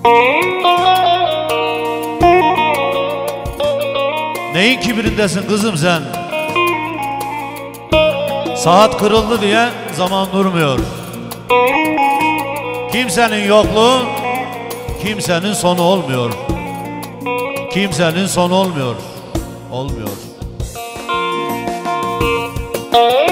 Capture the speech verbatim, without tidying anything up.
Neyin kibrindesin kızım sen? Saat kırıldı diye zaman durmuyor. Kimsenin yokluğu kimsenin sonu olmuyor. Kimsenin sonu olmuyor. Olmuyor.